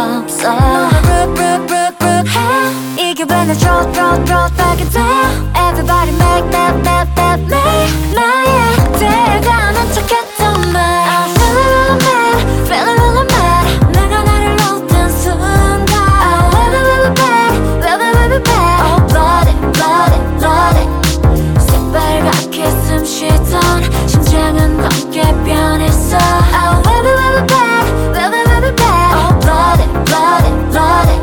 없어. 너가 해 이게 왜 날 빨게 돼. Everybody make me 나의 데려가는 척했던 말. I'm feeling really mad 내가 나를 놓던 순간. I'm very bad Oh bloody 새빨갛게 숨 쉬던 심장은 넘게 변했어. I'm very bad Oh bloody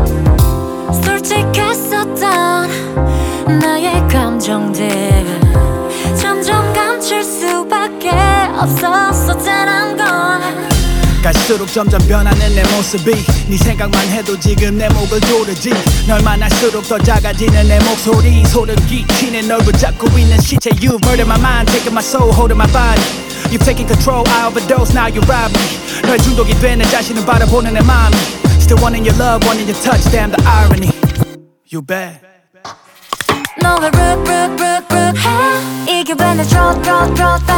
솔직했었던 나의 감정들 점점 감출 수밖에 없었었다는 건. 갈수록 점점 변하는 내 모습이 네 생각만 해도 지금 내 목을 조르지. 널 만날수록 더 작아지는 내 목소리 소름 끼치는 널 붙잡고 있는 시체. You murder my mind, taking my soul, holding my body. You taking control, I overdose, now you rob me. 너의 중독이 된 내 자신을 바라보는 내 마음이 Still wanting your love, wanting your touch, damn the irony. You bad. 너가 해 이게 왜 날